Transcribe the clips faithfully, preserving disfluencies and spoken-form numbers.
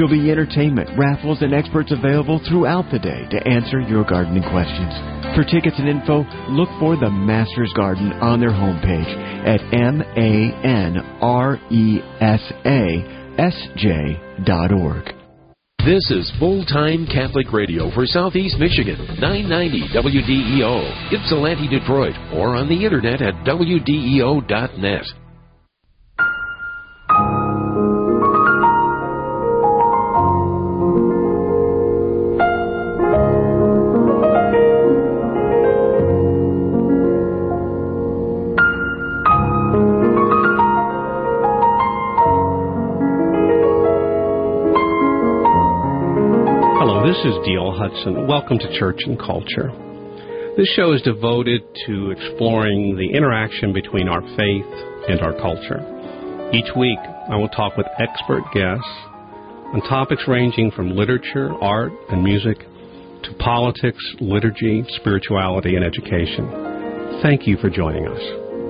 There'll be entertainment, raffles, and experts available throughout the day to answer your gardening questions. For tickets and info, look for the Masters Garden on their homepage at M A N R E S A S J dot org. This is Full-Time Catholic Radio for Southeast Michigan, nine ninety W D E O, Ypsilanti, Detroit, or on the internet at W D E O dot net. This is D L Hudson. Welcome to Church and Culture. This show is devoted to exploring the interaction between our faith and our culture. Each week, I will talk with expert guests on topics ranging from literature, art, and music to politics, liturgy, spirituality, and education. Thank you for joining us.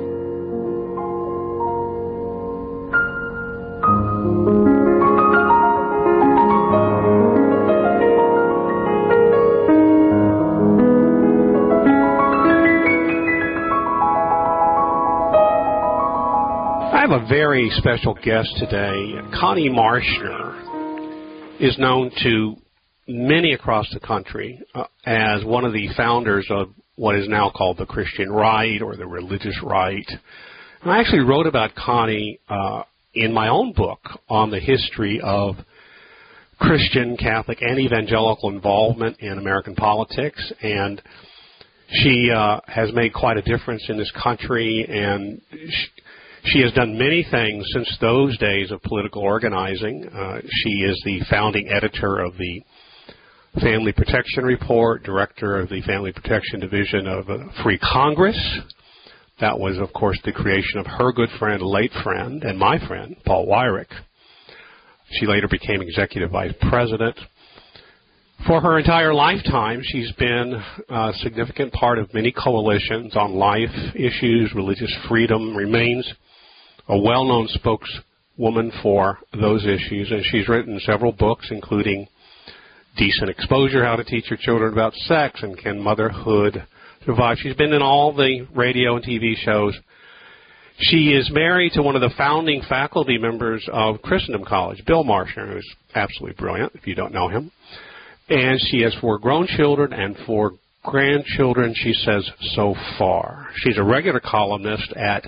A very special guest today. Connie Marshner is known to many across the country uh, as one of the founders of what is now called the Christian right or the religious right. And I actually wrote about Connie uh, in my own book on the history of Christian, Catholic, and evangelical involvement in American politics, and she uh, has made quite a difference in this country, and she, She has done many things since those days of political organizing. Uh, she is the founding editor of the Family Protection Report, director of the Family Protection Division of uh, Free Congress. That was, of course, the creation of her good friend, late friend, and my friend, Paul Weyrich. She later became executive vice president. For her entire lifetime, she's been a significant part of many coalitions on life issues, religious freedom, remains a well-known spokeswoman for those issues, and she's written several books, including Decent Exposure, How to Teach Your Children About Sex, and Can Motherhood Survive? She's been in all the radio and T V shows. She is married to one of the founding faculty members of Christendom College, Bill Marshner, who's absolutely brilliant, if you don't know him. And she has four grown children and four grandchildren, she says, so far. She's a regular columnist at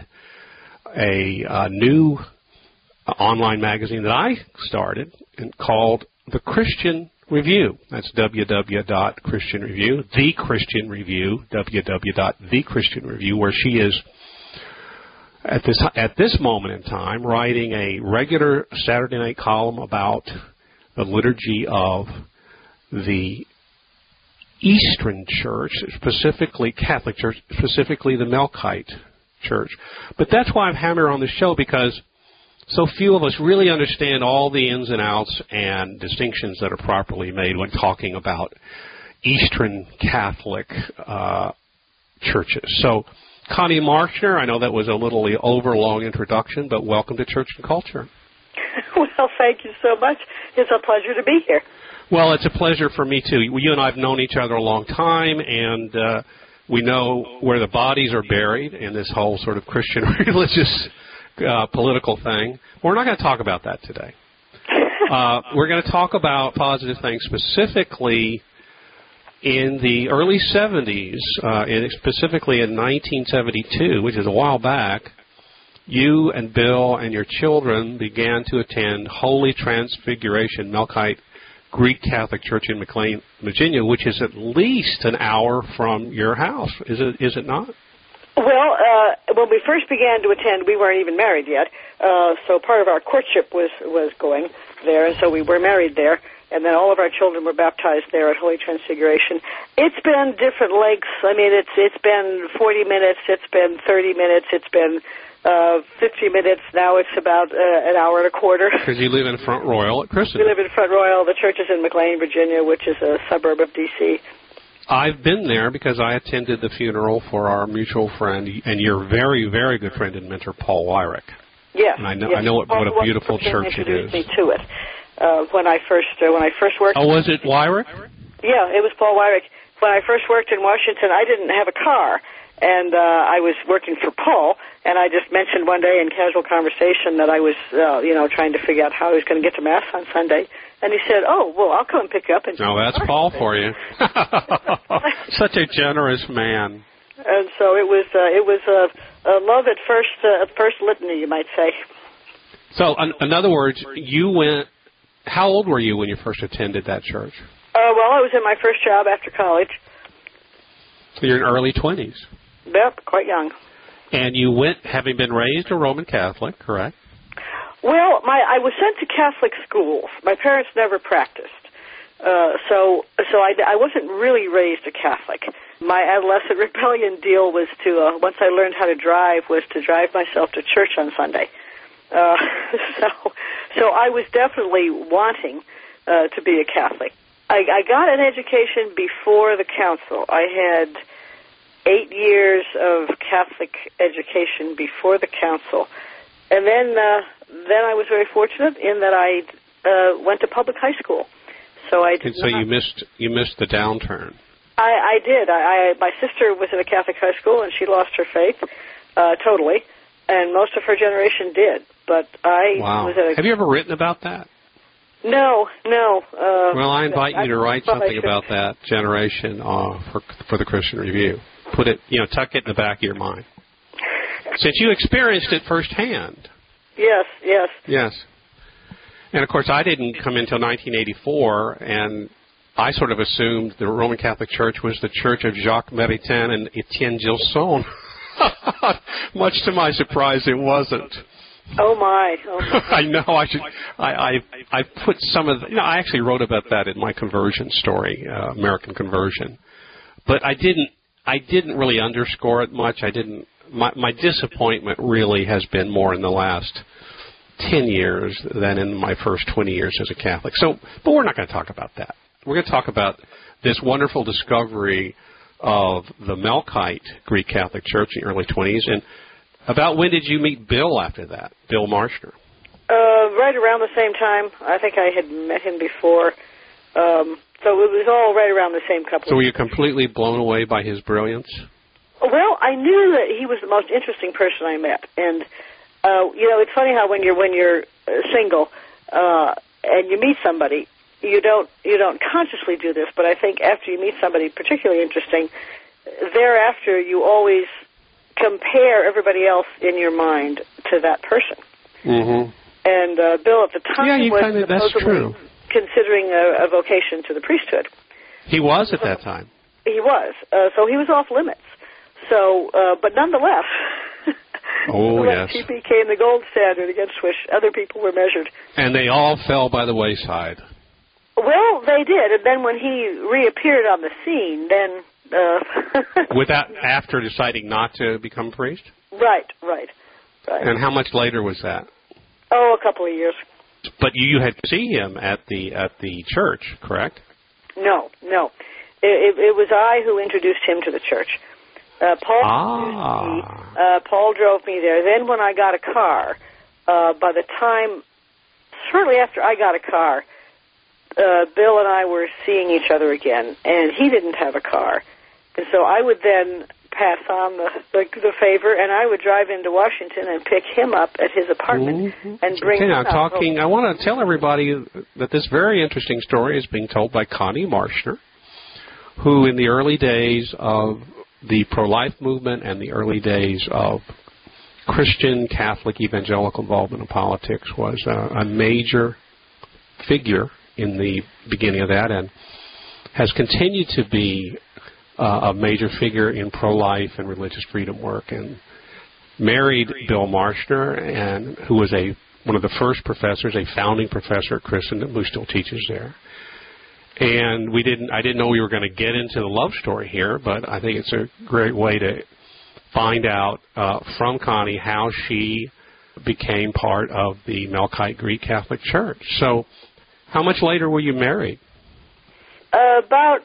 a uh, new uh, online magazine that I started and called The Christian Review. That's w w w dot christian review, The Christian Review, w w w dot the christian review, where she is, at this, at this moment in time, writing a regular Saturday night column about the liturgy of the Eastern Church, specifically Catholic Church, specifically the Melkite Church. But that's why I'm having her on the show, because so few of us really understand all the ins and outs and distinctions that are properly made when talking about Eastern Catholic uh, churches. So, Connie Marshner, I know that was a little overlong introduction, but welcome to Church and Culture. Well, thank you so much. It's a pleasure to be here. Well, it's a pleasure for me, too. You and I have known each other a long time, and uh, we know where the bodies are buried in this whole sort of Christian religious uh, political thing. We're not going to talk about that today. Uh, we're going to talk about positive things, specifically in the early seventies, uh, and specifically in nineteen seventy-two, which is a while back. You and Bill and your children began to attend Holy Transfiguration Melkite Greek Catholic Church in McLean, Virginia, which is at least an hour from your house. Is it? Is it not? Well, uh, when we first began to attend, we weren't even married yet, uh, so part of our courtship was, was going there, and so we were married there, and then all of our children were baptized there at Holy Transfiguration. It's been different lengths. I mean, it's it's been forty minutes, it's been thirty minutes, it's been Uh, fifty minutes. Now it's about uh, an hour and a quarter. Because you live in Front Royal at Christendom. We live in Front Royal. The church is in McLean, Virginia, which is a suburb of D C I've been there because I attended the funeral for our mutual friend and your very, very good friend and mentor, Paul Weyrich. Yes. And I know, yes. I know what, what a beautiful Paul church it is. Me to it. uh, when I first uh, when I first worked. Oh, was it Wyrick? Yeah, it was Paul Wyrick. When I first worked in Washington, I didn't have a car, and uh, I was working for Paul. And I just mentioned one day in casual conversation that I was, uh, you know, trying to figure out how I was going to get to Mass on Sunday. And he said, "Oh, well, I'll come and pick you up." And oh, that's Paul for you. Such a generous man. And so it was. Uh, it was a, a love at first, uh, at first litany, you might say. So, in, in other words, you went. How old were you when you first attended that church? Uh, well, I was in my first job after college. So you're in early twenties. Yep, quite young. And you went, having been raised a Roman Catholic, correct? Well, my I was sent to Catholic schools. My parents never practiced, uh, so so I, I wasn't really raised a Catholic. My adolescent rebellion deal was to uh, once I learned how to drive was to drive myself to church on Sunday. Uh, so so I was definitely wanting uh, to be a Catholic. I, I got an education before the council. I had eight years of Catholic education before the council. And then uh, then I was very fortunate in that I uh, went to public high school. So I did And so not, you missed you missed the downturn. I, I did. I, I my sister was in a Catholic high school and she lost her faith uh, totally, and most of her generation did. But I wow. was at a, Have you ever written about that? No, no. Uh, well, I invite I, you to write I, something I about that generation uh, for for the Christian Review. Put it, you know, tuck it in the back of your mind. Since you experienced it firsthand. Yes, yes. Yes. And, of course, I didn't come until nineteen eighty-four, and I sort of assumed the Roman Catholic Church was the church of Jacques Maritain and Etienne Gilson. Much to my surprise, it wasn't. Oh, my. Oh, my. I know. I should. I, I I put some of the, you know, I actually wrote about that in my conversion story, uh, American Conversion. But I didn't I didn't really underscore it much. I didn't. My, my disappointment really has been more in the last ten years than in my first twenty years as a Catholic. So, but we're not going to talk about that. We're going to talk about this wonderful discovery of the Melkite Greek Catholic Church in the early twenties. And about when did you meet Bill after that, Bill Marshner? Uh, right around the same time. I think I had met him before. Um, so it was all right around the same couple. So were you completely blown away by his brilliance? Well, I knew that he was the most interesting person I met, and uh, you know, it's funny how when you're when you're single uh, and you meet somebody, you don't you don't consciously do this, but I think after you meet somebody particularly interesting, thereafter you always compare everybody else in your mind to that person. Mm-hmm. And uh, Bill at the time yeah, you was kinda, that's supposedly true. considering a, a vocation to the priesthood. He was at that time. He was, uh, so he was off limits. So, uh, but nonetheless, oh yes, he became the gold standard against which other people were measured. And they all fell by the wayside. Well, they did, and then when he reappeared on the scene, then uh, without after deciding not to become priest. Right, right, right. And how much later was that? Oh, a couple of years. But you had to see him at the at the church, correct? No, no. It, it, it was I who introduced him to the church. Uh, Paul ah. me, uh, Paul drove me there. Then when I got a car, uh, by the time, shortly after I got a car, uh, Bill and I were seeing each other again, and he didn't have a car. And so I would then pass on the, the, the favor, and I would drive into Washington and pick him up at his apartment mm-hmm. and bring okay, him now up. talking, I want to tell everybody that this very interesting story is being told by Connie Marshner, who in the early days of the pro-life movement and the early days of Christian, Catholic, evangelical involvement in politics was a, a major figure in the beginning of that and has continued to be uh, a major figure in pro-life and religious freedom work, and married Bill Marshner, and who was a one of the first professors, a founding professor at Christendom, who still teaches there. And we didn't. I didn't know we were going to get into the love story here, but I think it's a great way to find out uh, from Connie how she became part of the Melkite Greek Catholic Church. So, how much later were you married? Uh, about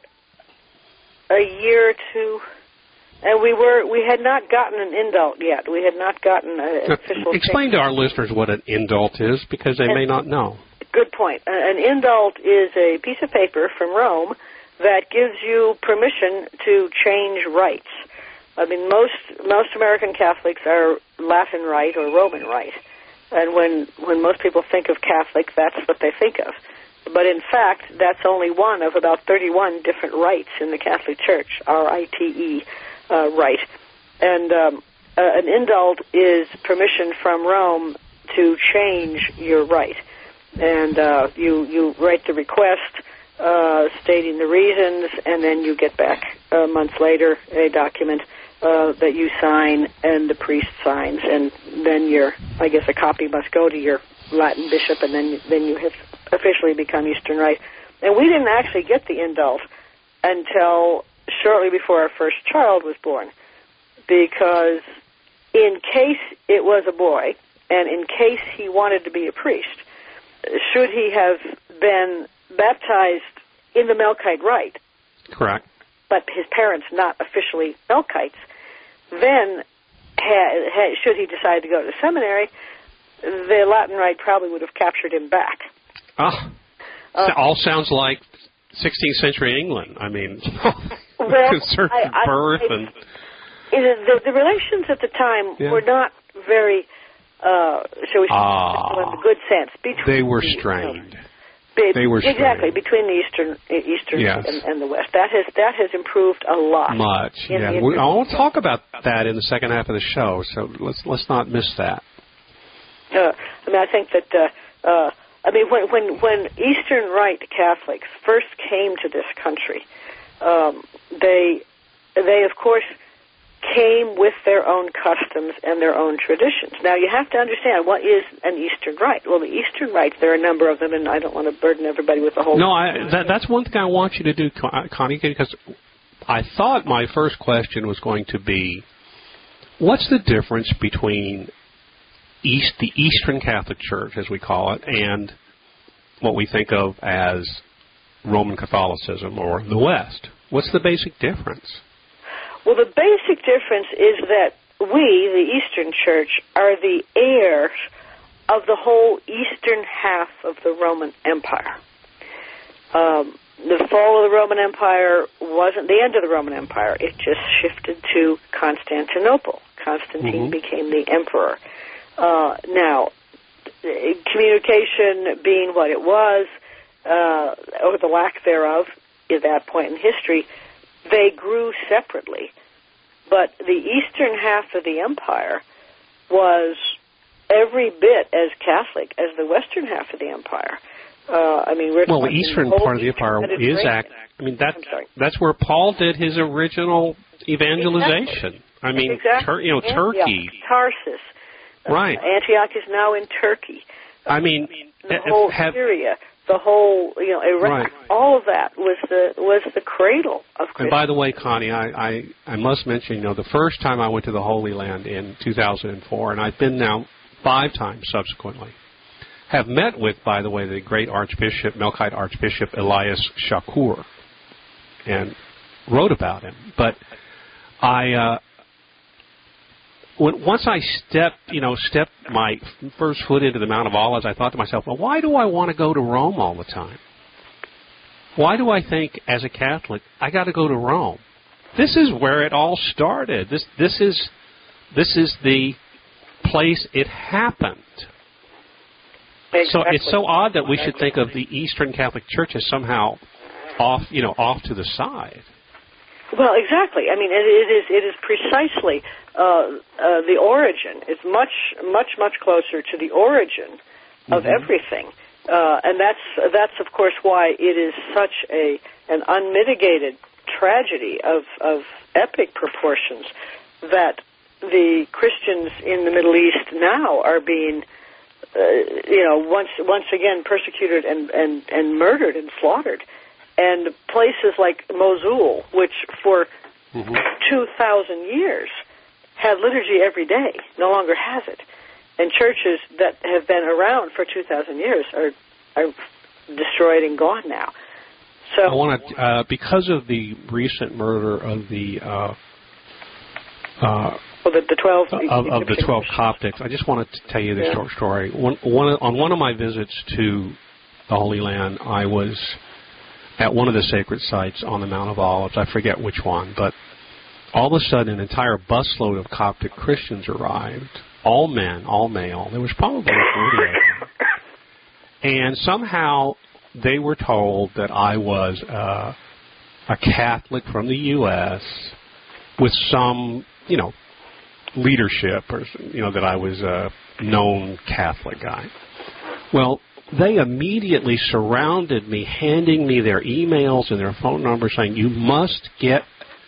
a year or two, and we were we had not gotten an indult yet. We had not gotten an Now, official. explain thing. to our listeners what an indult is, because they and, may not know. good point. An indult is a piece of paper from Rome that gives you permission to change rites. I mean, most most American Catholics are Latin Rite or Roman Rite, and when when most people think of Catholic, that's what they think of. But in fact, that's only one of about thirty-one different rites in the Catholic Church, R I T E, uh, rite. And um, uh, an indult is permission from Rome to change your rite. And uh, you, you write the request uh, stating the reasons, and then you get back a month later a document uh, that you sign and the priest signs. And then your, I guess a copy must go to your Latin bishop, and then, then you have officially become Eastern Rite. And we didn't actually get the indult until shortly before our first child was born, because in case it was a boy, and in case he wanted to be a priest, should he have been baptized in the Melkite rite, correct, but his parents not officially Melkites, then ha, ha, should he decide to go to seminary, the Latin rite probably would have captured him back. Ah, uh, all sounds like sixteenth century England. I mean, well, concerned I, I, birth I, and it, the, the relations at the time yeah. were not very, uh, shall we say, ah, in the good sense. Between they were the, strained. You know, be, they were exactly strained. between the eastern, eastern yes. and, and the west. That has that has improved a lot. Much, yeah. We, I want to talk about that in the second half of the show, so let's let's not miss that. Uh, I mean, I think that. Uh, uh, I mean, when when when Eastern Rite Catholics first came to this country, um, they they of course came with their own customs and their own traditions. Now, you have to understand, what is an Eastern Rite? Well, the Eastern Rites, there are a number of them, and I don't want to burden everybody with the whole... No, I, that, that's one thing I want you to do, Connie, because I thought my first question was going to be, what's the difference between East, the Eastern Catholic Church, as we call it, and what we think of as Roman Catholicism or the West? What's the basic difference? Well, the basic difference is that we, the Eastern Church, are the heirs of the whole eastern half of the Roman Empire. Um, the fall of the Roman Empire wasn't the end of the Roman Empire. It just shifted to Constantinople. Constantine mm-hmm. became the emperor. Uh, now, communication being what it was, uh, or the lack thereof at that point in history, they grew separately. But the eastern half of the empire was every bit as Catholic as the western half of the empire. Uh, I mean, we're well, the eastern part of the empire is act. I mean, that that's where Paul did his original evangelization. Exactly. I mean, exactly. Tur- you know, Antioch, Turkey, Tarsus, right? Uh, Antioch is now in Turkey. I mean, the whole have, Syria. The whole, you know, Iraq, right. all of that was the was the cradle of Christianity. And by the way, Connie, I, I, I must mention, you know, the first time I went to the Holy Land in two thousand four, and I've been now five times subsequently, have met with, by the way, the great Archbishop, Melkite Archbishop Elias Shakur, and wrote about him. But I, uh, when, once I stepped, you know, stepped my first foot into the Mount of Olives, I thought to myself, well, why do I want to go to Rome all the time? Why do I think, as a Catholic, I got to go to Rome? This is where it all started. This, this is, this is the place it happened. Exactly. So it's so odd that we should think of the Eastern Catholic Church as somehow off, you know, off to the side. Well, exactly. I mean, it, it is it is precisely uh, uh, the origin. It's much, much, much closer to the origin of mm-hmm. everything, uh, and that's that's of course why it is such a an unmitigated tragedy of of epic proportions that the Christians in the Middle East now are being, uh, you know, once once again persecuted and, and, and murdered and slaughtered. And places like Mosul, which for mm-hmm. two thousand years had liturgy every day, no longer has it. And churches that have been around for two thousand years are are destroyed and gone now. So I want to, uh, because of the recent murder of the uh, uh, well, the, the twelve of, of the twelve Coptics, I just wanted to tell you this yeah. short story. One, one on one of my visits to the Holy Land, I was at one of the sacred sites on the Mount of Olives. I forget which one, but all of a sudden an entire busload of Coptic Christians arrived, all men, all male. There was probably forty of them. And somehow they were told that I was uh, a Catholic from the U S with some, you know, leadership, or, you know, that I was a known Catholic guy. Well, they immediately surrounded me, handing me their emails and their phone numbers, saying, you must get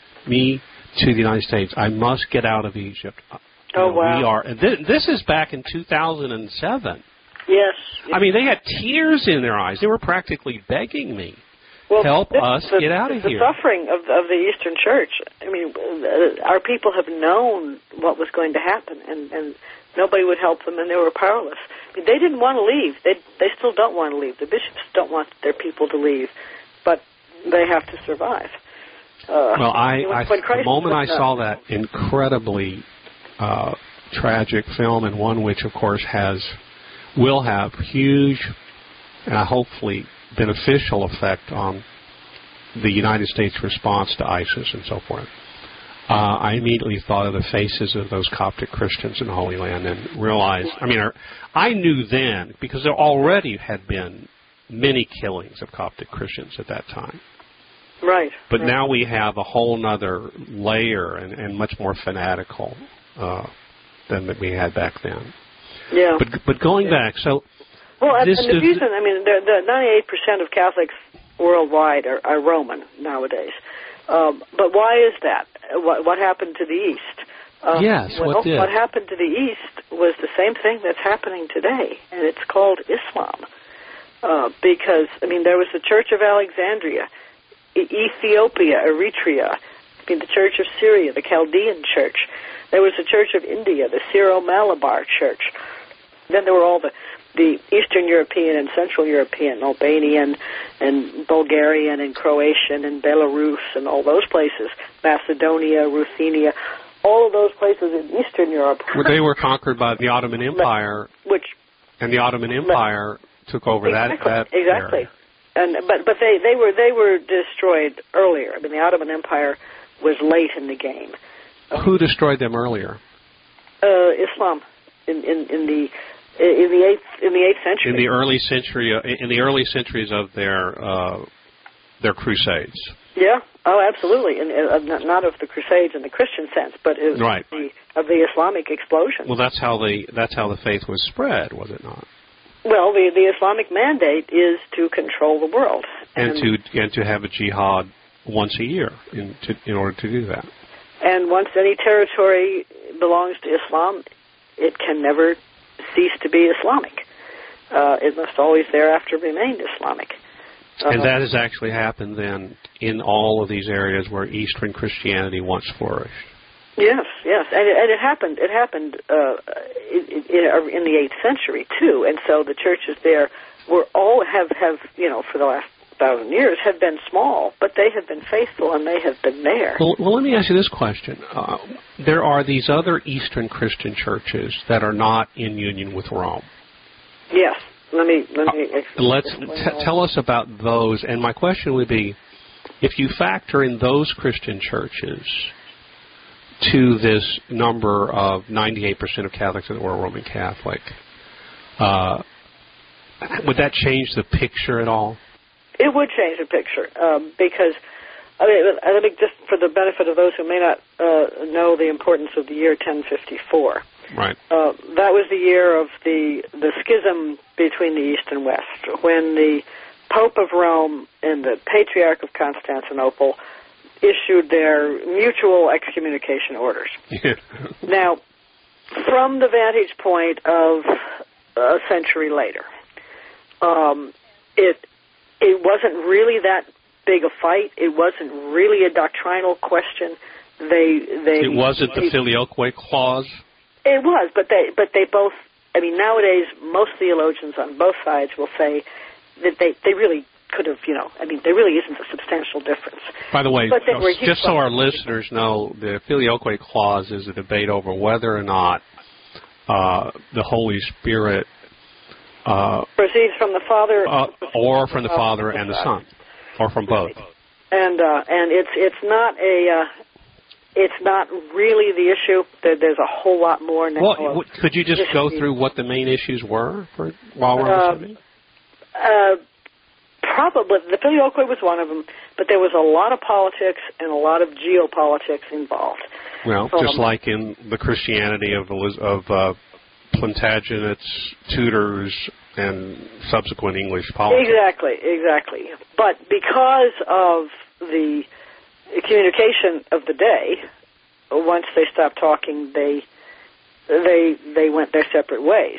me to the United States. I must get out of Egypt. Oh, you know, wow. We are, and th- this is back in two thousand seven. Yes. I mean, they had tears in their eyes. They were practically begging me, well, help this, us the, get out of the here. The suffering of, of the Eastern Church. I mean, uh, our people have known what was going to happen, and, and nobody would help them, and they were powerless. I mean, they didn't want to leave. They they still don't want to leave. The bishops don't want their people to leave, but they have to survive. Uh, well, I, when, I when the moment I uh, saw that incredibly uh, tragic film, and one which, of course, has will have huge, uh, hopefully beneficial effect on the United States response to ISIS and so forth. Uh, I immediately thought of the faces of those Coptic Christians in the Holy Land and realized, I mean, I knew then, because there already had been many killings of Coptic Christians at that time. Right. But right. now we have a whole other layer and, and much more fanatical uh, than that we had back then. Yeah. But but going yeah. back, so well, and, this and the is reason, I mean, the, the ninety-eight percent of Catholics worldwide are, are Roman nowadays. Um, but why is that? What, what happened to the East? Um, yes, well, what did? What happened to the East was the same thing that's happening today, and it's called Islam. Uh, because, I mean, there was the Church of Alexandria, e- Ethiopia, Eritrea, I mean, the Church of Syria, the Chaldean Church. There was the Church of India, the Syro-Malabar Church. Then there were all the, the Eastern European and Central European, Albanian and Bulgarian and Croatian and Belarus and all those places, Macedonia, Ruthenia, all of those places in Eastern Europe. Well, they were conquered by the Ottoman Empire, which, and the Ottoman Empire took over exactly, that, that exactly. area. And but but they, they were they were destroyed earlier. I mean, the Ottoman Empire was late in the game. Who destroyed them earlier? Uh, Islam in, in, in the in the eighth in the eighth century. In the early century, in the early centuries of their uh, their crusades. Yeah. Oh, absolutely. And uh, not of the Crusades in the Christian sense, but of right. the of the Islamic explosion. Well, that's how the that's how the faith was spread, was it not? Well, the the Islamic mandate is to control the world and, and to and to have a jihad once a year in to, in order to do that. And once any territory belongs to Islam, it can never cease to be Islamic. Uh, it must always thereafter remain Islamic. Uh, and that has actually happened then in all of these areas where Eastern Christianity once flourished. Yes, yes, and it, and it happened. It happened uh, in, in, in the eighth century too, and so the churches there were all have have you know for the last thousand years have been small, but they have been faithful and they have been there. Well, well let me ask you this question: uh, there are these other Eastern Christian churches that are not in union with Rome. Yes, let me let me. Uh, let's t- tell us about those. And my question would be, if you factor in those Christian churches to this number of ninety-eight percent of Catholics that were Roman Catholic, uh, would that change the picture at all? It would change the picture um, because, I mean, I think just for the benefit of those who may not uh, know the importance of the year ten fifty-four. Right. Uh, that was the year of the the schism between the East and West, when the Pope of Rome and the Patriarch of Constantinople issued their mutual excommunication orders. Now, from the vantage point of a century later, um, it it wasn't really that big a fight. It wasn't really a doctrinal question. They they it wasn't the Filioque clause. It was, but they but they both. I mean, nowadays most theologians on both sides will say that they they really could have, you know, I mean, there really isn't a substantial difference. By the way, but just so our listeners know, the Filioque clause is a debate over whether or not uh, the Holy Spirit Uh, Proceeds from the Father, uh, or from the Father and the Son, or from both. And uh, and it's it's not a uh, it's not really the issue. There, there's a whole lot more now. Well, could you just go through what the main issues were for while we're on the subject? Uh, probably the filioque was one of them, but there was a lot of politics and a lot of geopolitics involved. Well, um, just like in the Christianity of of uh, Plantagenets, Tudors, and subsequent English politics. Exactly, exactly. But because of the communication of the day, once they stopped talking, they they they went their separate ways,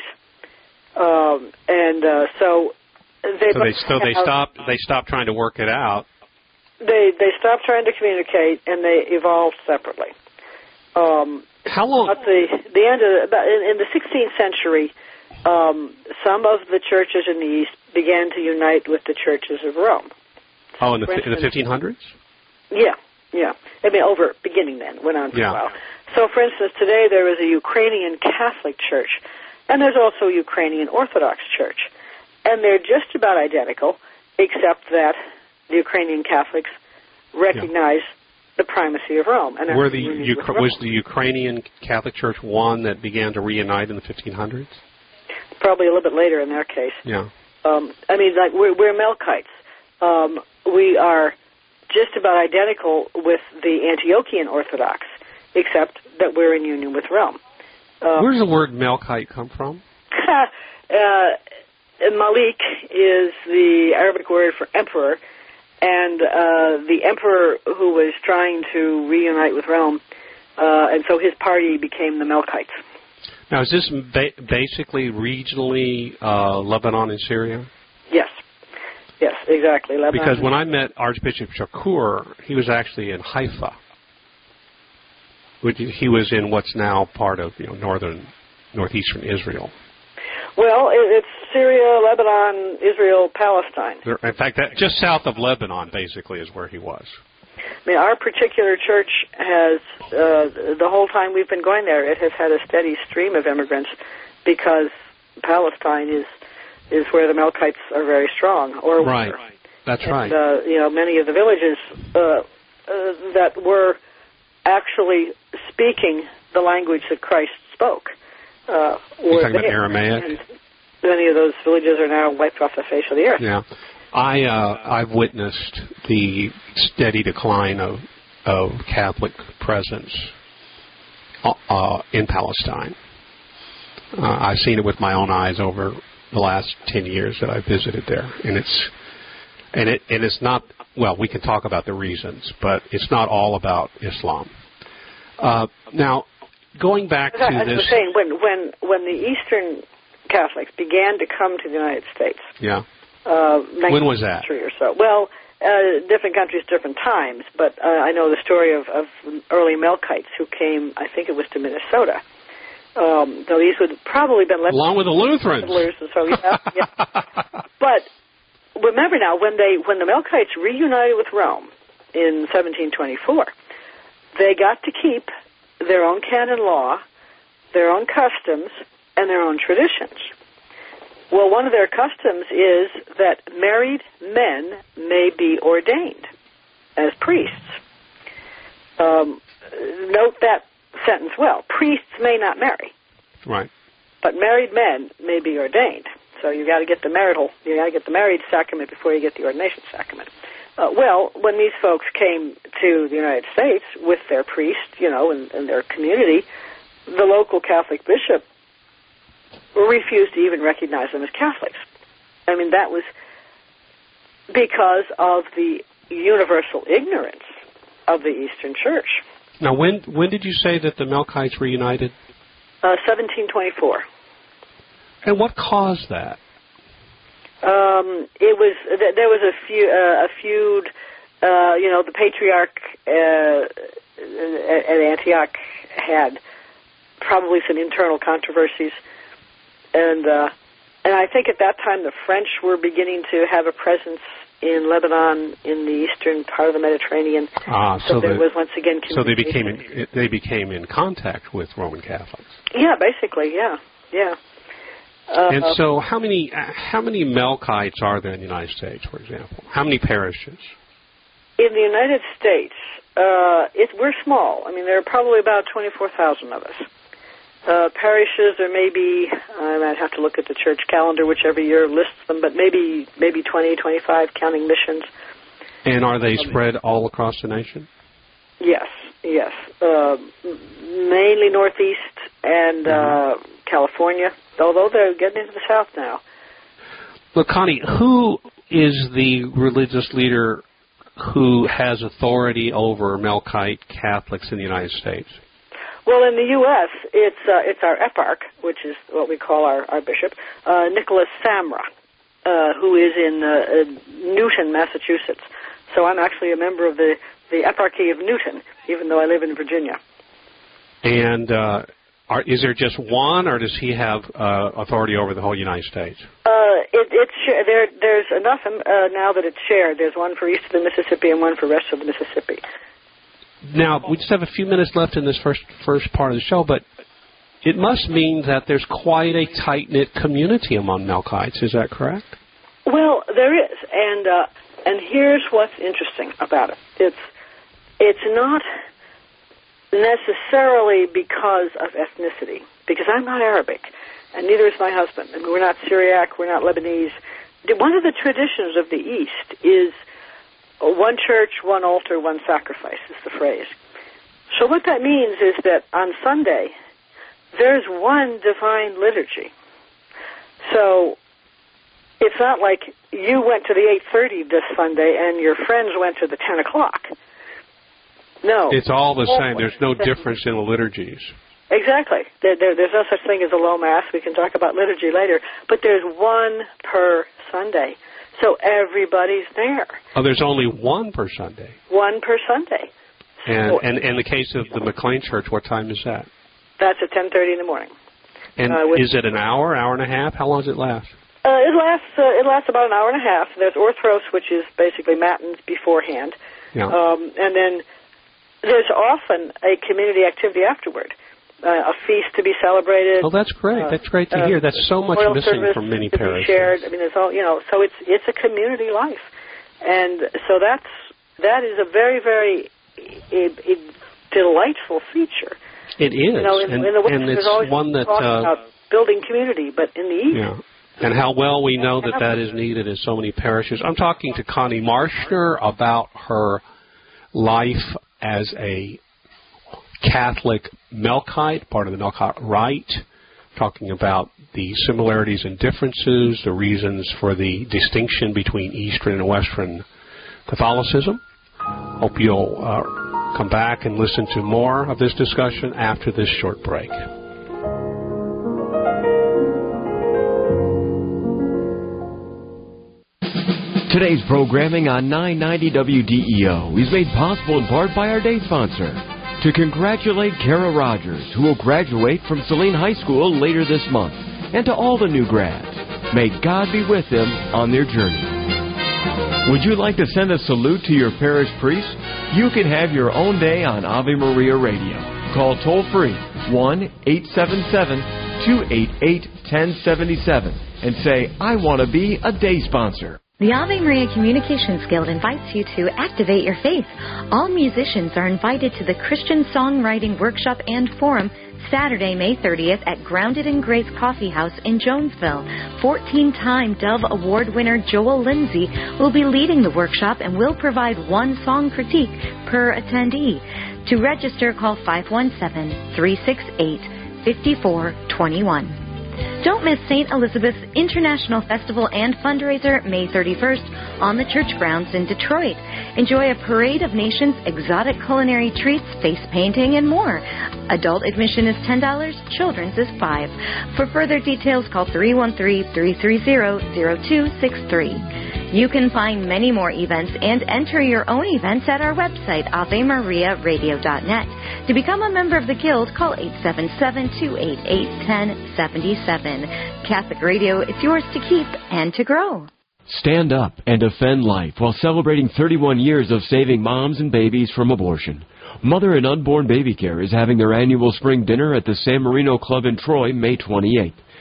um, and uh, so they so they so they stopped they stopped trying to work it out. They they stopped trying to communicate, and they evolved separately. Um, How long? At the the end of about in, in the sixteenth century, um, some of the churches in the East began to unite with the churches of Rome. Oh, in the instance, in the fifteen hundreds? Yeah, yeah. I mean, over beginning then went on for yeah. a while. So, for instance, today there is a Ukrainian Catholic Church, and there's also a Ukrainian Orthodox Church, and they're just about identical, except that the Ukrainian Catholics recognize yeah. the primacy of Rome. And Were the Ukra- Rome. Was the Ukrainian Catholic Church one that began to reunite in the fifteen hundreds? Probably a little bit later in their case. Yeah. Um, I mean, like we're, we're Melkites. Um, we are just about identical with the Antiochian Orthodox, except that we're in union with Rome. Um, Where does the word Melkite come from? uh, Malik is the Arabic word for emperor, and uh, the emperor who was trying to reunite with Rome, uh, and so his party became the Melkites. Now, is this ba- basically regionally uh, Lebanon and Syria? Yes. Yes, exactly. Lebanon. Because when I met Archbishop Shakur, he was actually in Haifa. He was in what's now part of you know northern, northeastern Israel. Well, it's Syria, Lebanon, Israel, Palestine. In fact, that, just south of Lebanon, basically, is where he was. I mean, our particular church has, uh, the whole time we've been going there, it has had a steady stream of immigrants because Palestine is is where the Melkites are very strong. Or right, were. That's and, right. Uh, you know, many of the villages uh, uh, that were actually speaking the language that Christ spoke. Uh, You're talking about Aramaic? And many of those villages are now wiped off the face of the earth. Yeah. I, uh, I've witnessed the steady decline of, of Catholic presence uh, in Palestine. Uh, I've seen it with my own eyes over the last ten years that I've visited there. And it's, and it, and it's not, well, we can talk about the reasons, but it's not all about Islam. Uh, now, going back to I this... was saying, when, when, when the Eastern Catholics began to come to the United States... Yeah. Uh, when was that? Century or so. Well, uh, different countries, different times, but uh, I know the story of, of early Melkites who came, I think it was to Minnesota. Um, though these would probably been... left Along with the Lutherans. So, yeah, yeah. But remember now, when they when the Melkites reunited with Rome in seventeen twenty-four, they got to keep their own canon law, their own customs, and their own traditions. Well, one of their customs is that married men may be ordained as priests. Um, note that sentence well. Priests may not marry. Right. But married men may be ordained. So you got to get the marital, you got to get the marriage sacrament before you get the ordination sacrament. Uh, well, when these folks came to the United States with their priest, you know, and, and their community, the local Catholic bishop refused to even recognize them as Catholics. I mean, that was because of the universal ignorance of the Eastern Church. Now, when when did you say that the Melkites reunited? Uh, seventeen twenty-four. And what caused that? Um, it was th- there was a few uh, a feud. Uh, you know, the patriarch uh, at Antioch had probably some internal controversies. And uh, and I think at that time the French were beginning to have a presence in Lebanon, in the eastern part of the Mediterranean. Ah, so, so there the, was once again so they became in, they became in contact with Roman Catholics. Yeah, basically, yeah, yeah. Uh, and so, how many how many Melkites are there in the United States, for example? How many parishes? In the United States, uh, it, we're small. I mean, there are probably about twenty-four thousand of us. Uh, parishes are maybe, I might have to look at the church calendar, which every year lists them, but maybe maybe twenty, twenty-five, counting missions. And are they spread all across the nation? Yes, yes. Uh, mainly Northeast and uh, California, although they're getting into the South now. Look, Connie, who is the religious leader who has authority over Melkite Catholics in the United States? Well, in the U S, it's uh, it's our eparch, which is what we call our, our bishop, uh, Nicholas Samra, uh, who is in uh, uh, Newton, Massachusetts. So I'm actually a member of the, the eparchy of Newton, even though I live in Virginia. And uh, are, is there just one, or does he have uh, authority over the whole United States? Uh, it, it's sh- there. There's enough uh, now that it's shared. There's one for east of the Mississippi and one for west of the Mississippi. Now, we just have a few minutes left in this first first part of the show, but it must mean that there's quite a tight-knit community among Melkites. Is that correct? Well, there is, and uh, and here's what's interesting about it. It's it's not necessarily because of ethnicity, because I'm not Arabic, and neither is my husband. I mean, we're not Syriac, we're not Lebanese. One of the traditions of the East is one church, one altar, one sacrifice is the phrase. So what that means is that on Sunday, there's one divine liturgy. So it's not like you went to the eight thirty this Sunday and your friends went to the ten o'clock. No. It's all the same. There's no difference in the liturgies. Exactly. There, there, there's no such thing as a low mass. We can talk about liturgy later. But there's one per Sunday. So everybody's there. Oh, there's only one per Sunday? One per Sunday. And, and in the case of the McLean Church, what time is that? That's at ten thirty in the morning. And uh, is it an hour, hour and a half? How long does it last? Uh, it lasts uh, it lasts about an hour and a half. There's orthros, which is basically matins beforehand. Yeah. Um, and then there's often a community activity afterward. Uh, a feast to be celebrated. Oh, that's great. That's great to uh, hear. That's so much missing from many to parishes. Be shared. I mean, there's all, you know, so it's it's a community life, and so that's that is a very very a, a delightful feature. It is, you know, in, and, in the West, and it's always one that talk uh, about building community, but in the East. Yeah. And how well we know that that is needed in so many parishes. I'm talking to Connie Marshner about her life as a Catholic Melkite, part of the Melkite Rite, talking about the similarities and differences, the reasons for the distinction between Eastern and Western Catholicism. Hope you'll uh, come back and listen to more of this discussion after this short break. Today's programming on nine ninety W D E O is made possible in part by our day sponsor. To congratulate Kara Rogers, who will graduate from Saline High School later this month, and to all the new grads, may God be with them on their journey. Would you like to send a salute to your parish priest? You can have your own day on Ave Maria Radio. Call toll-free one eight seven seven, two eight eight, one zero seven seven and say, I want to be a day sponsor. The Ave Maria Communications Guild invites you to activate your faith. All musicians are invited to the Christian Songwriting Workshop and Forum Saturday, May thirtieth at Grounded in Grace Coffee House in Jonesville. fourteen-time Dove Award winner Joel Lindsay will be leading the workshop and will provide one song critique per attendee. To register, call five one seven, three six eight, five four two one. Don't miss Saint Elizabeth's International Festival and fundraiser May thirty-first on the church grounds in Detroit. Enjoy a parade of nations, exotic culinary treats, face painting, and more. Adult admission is ten dollars, children's is five dollars. For further details, call three one three, three three zero, zero two six three. You can find many more events and enter your own events at our website, ave maria radio dot net. To become a member of the Guild, call eight seven seven, two eight eight, one zero seven seven. Catholic Radio, it's yours to keep and to grow. Stand up and defend life while celebrating thirty-one years of saving moms and babies from abortion. Mother and Unborn Baby Care is having their annual spring dinner at the San Marino Club in Troy, May twenty-eighth.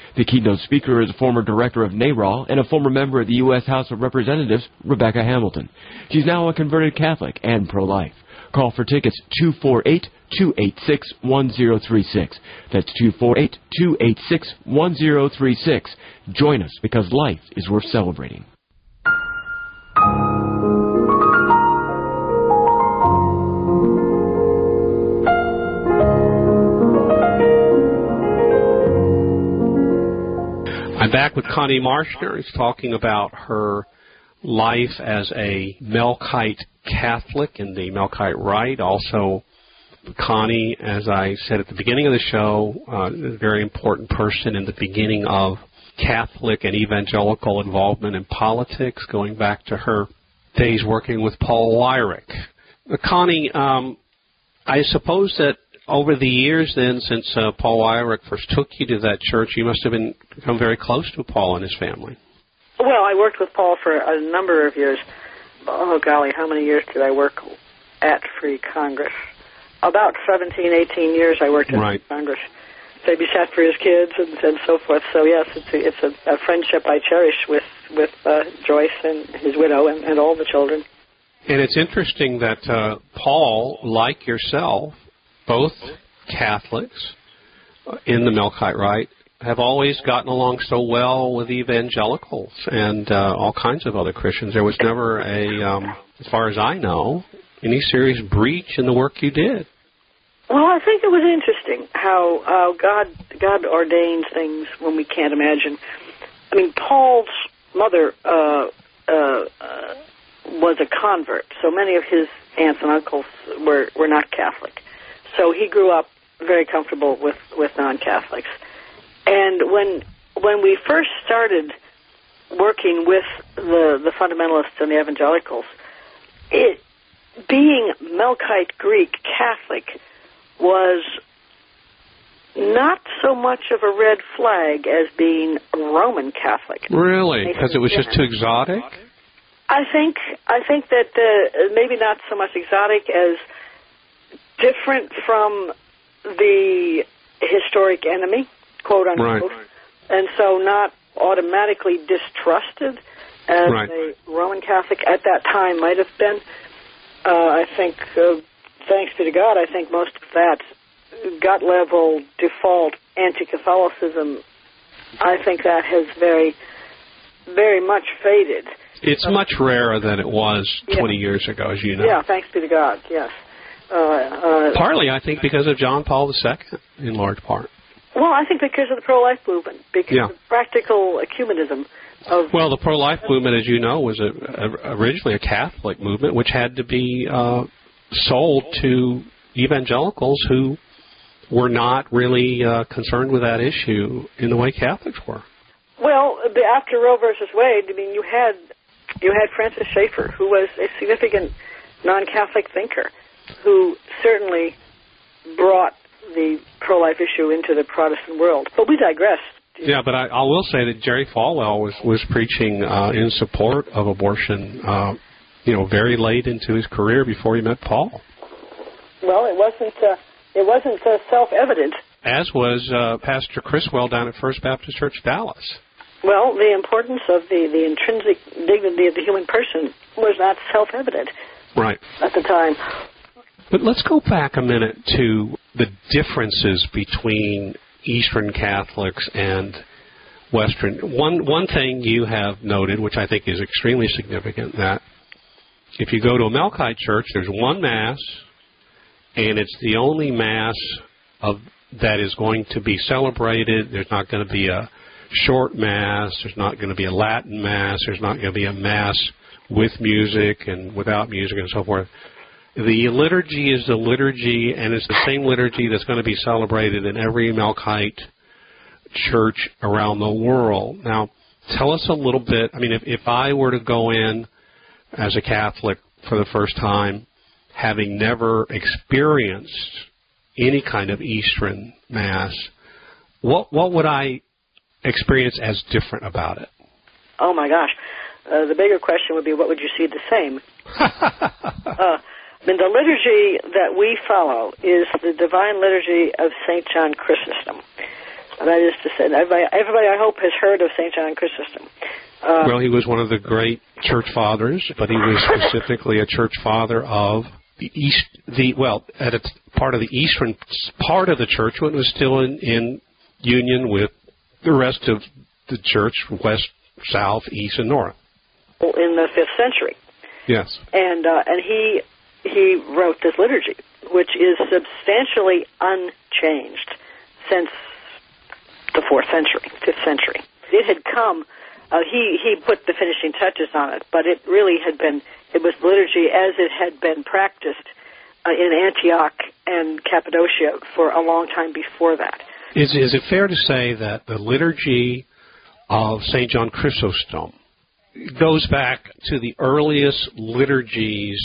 The keynote speaker is a former director of NARAL and a former member of the U S House of Representatives, Rebecca Hamilton. She's now a converted Catholic and pro-life. Call for tickets two four eight, two eight six, one zero three six. That's two four eight, two eight six, one zero three six. Join us because life is worth celebrating. I'm back with Connie Marshner. She's talking about her life as a Melkite Catholic in the Melkite Rite. Also, Connie, as I said at the beginning of the show, uh, is a very important person in the beginning of Catholic and evangelical involvement in politics, going back to her days working with Paul Weyrich. Uh, Connie, um, I suppose that over the years then, since uh, Paul Weyrich first took you to that church, you must have been become very close to Paul and his family. Well, I worked with Paul for a number of years. Oh, golly, how many years did I work at Free Congress? About seventeen, eighteen years I worked at right. Free Congress. So I babysat for his kids and, and so forth. So, yes, it's a, it's a, a friendship I cherish with, with uh, Joyce and his widow and, and all the children. And it's interesting that uh, Paul, like yourself, both Catholics in the Melkite Rite, have always gotten along so well with evangelicals and uh, all kinds of other Christians. There was never a, um, as far as I know, any serious breach in the work you did. Well, I think it was interesting how uh, God God ordains things when we can't imagine. I mean, Paul's mother uh, uh, uh, was a convert, so many of his aunts and uncles were, were not Catholic. So he grew up very comfortable with, with non-Catholics. And when when we first started working with the, the fundamentalists and the evangelicals, it, being Melkite Greek Catholic was not so much of a red flag as being Roman Catholic. Really? Because it was just too exotic? I think I think that uh, maybe not so much exotic as different from the historic enemy, quote unquote, right. And so not automatically distrusted as right. a Roman Catholic at that time might have been. Uh, I think, uh, thanks be to God, I think most of that gut-level default anti-Catholicism, I think that has very, very much faded. It's uh, much rarer than it was twenty yeah. years ago, as you know. Yeah, thanks be to God, yes. Uh, uh, Partly, I think, because of John Paul the Second, in large part. Well, I think because of the pro-life movement, because yeah. of practical ecumenism. Of well, the pro-life movement, as you know, was a, a, originally a Catholic movement, which had to be uh, sold to evangelicals who were not really uh, concerned with that issue in the way Catholics were. Well, the, after Roe versus Wade, I mean, you had you had Francis Schaeffer, who was a significant non-Catholic thinker, who certainly brought the pro-life issue into the Protestant world. But we digress. Yeah, but I, I will say that Jerry Falwell was, was preaching uh, in support of abortion, uh, you know, very late into his career before he met Paul. Well, it wasn't uh, it wasn't uh, self-evident. As was uh, Pastor Criswell down at First Baptist Church, Dallas. Well, the importance of the, the intrinsic dignity of the human person was not self-evident right. at the time. But let's go back a minute to the differences between Eastern Catholics and Western. One one thing you have noted, which I think is extremely significant, that if you go to a Melkite church, there's one Mass, and it's the only Mass of that is going to be celebrated. There's not going to be a short Mass. There's not going to be a Latin Mass. There's not going to be a Mass with music and without music and so forth. The liturgy is the liturgy, and it's the same liturgy that's going to be celebrated in every Melkite church around the world. Now, tell us a little bit. I mean, if, if I were to go in as a Catholic for the first time, having never experienced any kind of Eastern Mass, what what would I experience as different about it? Oh, my gosh. Uh, the bigger question would be, what would you see the same? uh, I mean, the liturgy that we follow is the Divine Liturgy of Saint John Chrysostom. That is to say, everybody, everybody I hope has heard of Saint John Chrysostom. Uh, well, he was one of the great church fathers, but he was specifically a church father of the east. The well, at a part of the eastern part of the church when it was still in, in union with the rest of the church, west, south, east, and north. In the fifth century. Yes. And uh, and he he wrote this liturgy, which is substantially unchanged since the fourth century, fifth century. It had come. Uh, he he put the finishing touches on it, but it really had been. It was liturgy as it had been practiced uh, in Antioch and Cappadocia for a long time before that. Is is it fair to say that the liturgy of Saint John Chrysostom goes back to the earliest liturgies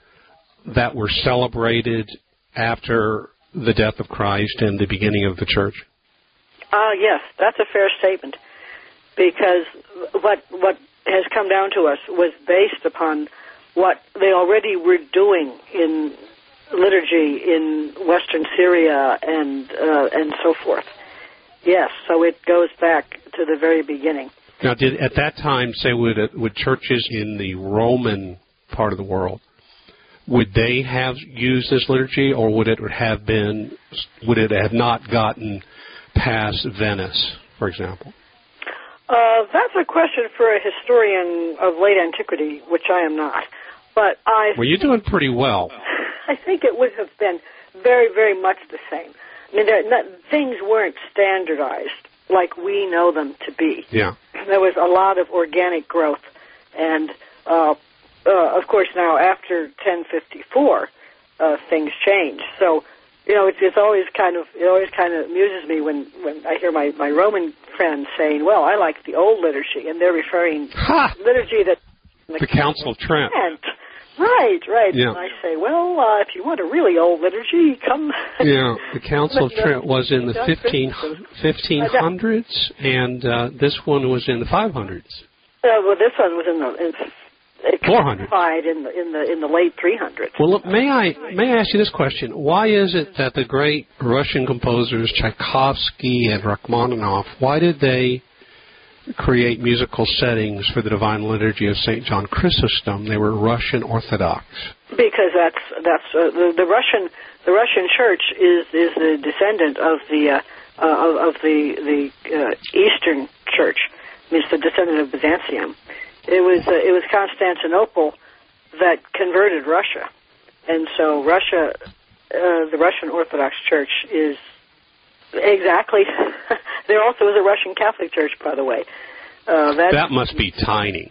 that were celebrated after the death of Christ and the beginning of the church? Uh, yes, that's a fair statement, because what what has come down to us was based upon what they already were doing in liturgy in Western Syria and uh, and so forth. Yes, so it goes back to the very beginning. Now, did at that time, say, would would churches in the Roman part of the world, would they have used this liturgy, or would it have been, would it have not gotten past Venice, for example? Uh, that's a question for a historian of late antiquity, which I am not. But I well, you're doing pretty well. I think it would have been very, very much the same. I mean, there, not, things weren't standardized like we know them to be. Yeah. There was a lot of organic growth, and uh, uh, of course now after ten fifty-four, uh, things changed. So, you know, it's, it's always kind of it always kind of amuses me when, when I hear my, my Roman friends saying, "Well, I like the old liturgy," and they're referring ha! to liturgy that the, the Council of Trent. Trent. Right, right. Yeah. And I say, well, uh, if you want a really old liturgy, come. Yeah, the Council of Trent was in the fifteen hundreds, and uh, this one was in the five hundreds. Uh, well, this one was in the in, four hundred. In the in the in the late three hundreds. Well, look, may I may I ask you this question? Why is it that the great Russian composers Tchaikovsky and Rachmaninoff, why did they create musical settings for the Divine Liturgy of Saint John Chrysostom? They were Russian Orthodox. Because that's that's uh, the, the Russian the Russian Church is is the descendant of the uh, uh, of, of the the uh, Eastern Church. I mean, it's the descendant of Byzantium. It was uh, it was Constantinople that converted Russia, and so Russia, uh, the Russian Orthodox Church is. Exactly. There also is a Russian Catholic Church, by the way. Uh, that must be tiny.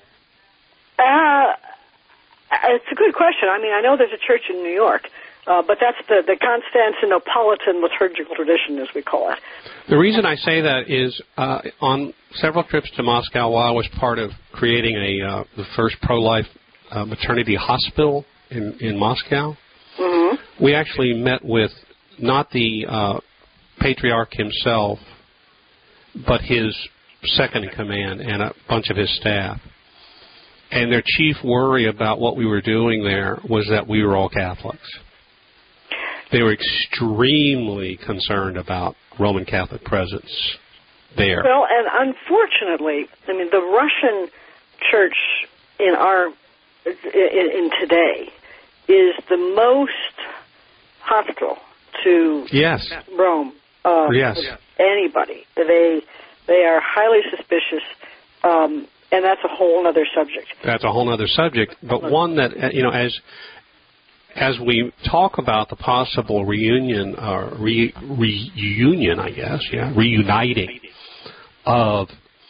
Uh, it's a good question. I mean, I know there's a church in New York, uh, but that's the, the Constantinopolitan liturgical tradition, as we call it. The reason I say that is uh, on several trips to Moscow while I was part of creating a uh, the first pro-life uh, maternity hospital in, in Moscow, mm-hmm. we actually met with not the... Uh, Patriarch himself, but his second in command and a bunch of his staff. And their chief worry about what we were doing there was that we were all Catholics. They were extremely concerned about Roman Catholic presence there. Well, and unfortunately, I mean, the Russian Church in our in, in today is the most hostile to yes. Rome. Uh, yes. Anybody. They they are highly suspicious, um, and that's a whole other subject. That's a whole other subject, but one that, you know, as as we talk about the possible reunion, or re, reunion, I guess, yeah, reuniting of,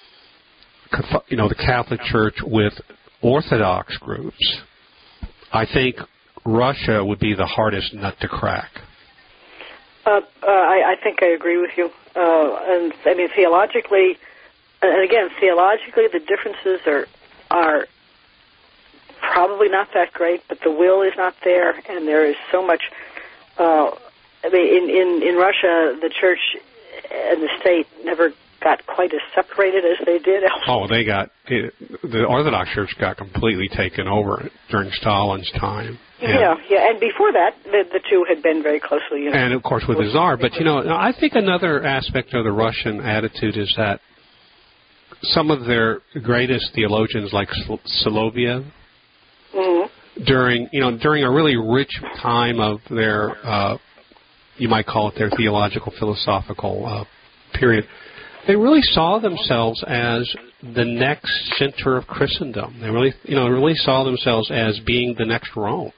you know, the Catholic Church with Orthodox groups, I think Russia would be the hardest nut to crack. Uh, uh, I, I think I agree with you. Uh, and I mean, theologically, and again, theologically, the differences are are probably not that great, but the will is not there, and there is so much. Uh, I mean, in, in in Russia, the church and the state never got quite as separated as they did elsewhere. Oh, they got, it, the Orthodox Church got completely taken over during Stalin's time. And, yeah, yeah, and before that, the, the two had been very closely united. And, of course, with the Tsar. But, you know, I think another aspect of the Russian attitude is that some of their greatest theologians, like Soloviev, mm-hmm. during, you know, during a really rich time of their, uh, you might call it their theological, philosophical uh, period, they really saw themselves as the next center of Christendom. They really, you know, really saw themselves as being the next Rome.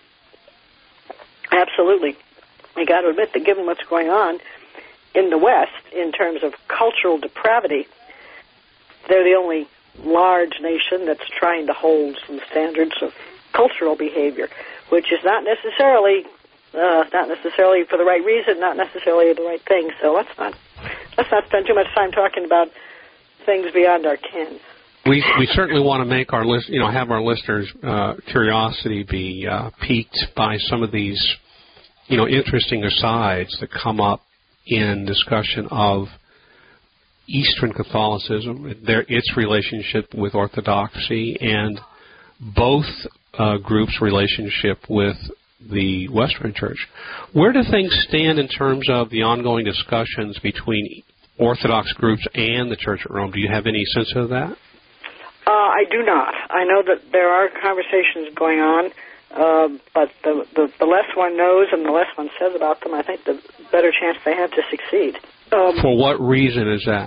Absolutely. I got to admit that given what's going on in the West in terms of cultural depravity, they're the only large nation that's trying to hold some standards of cultural behavior, which is not necessarily uh, not necessarily for the right reason, not necessarily the right thing. So let's not let's not spend too much time talking about things beyond our ken. We we certainly want to make our list, you know, have our listeners' uh, curiosity be uh, piqued by some of these, you know, interesting asides that come up in discussion of Eastern Catholicism, their, its relationship with Orthodoxy, and both uh, groups' relationship with the Western Church. Where do things stand in terms of the ongoing discussions between Orthodox groups and the Church at Rome? Do you have any sense of that? Uh, I do not. I know that there are conversations going on, uh, but the, the, the less one knows and the less one says about them, I think the better chance they have to succeed. Um, for what reason is that?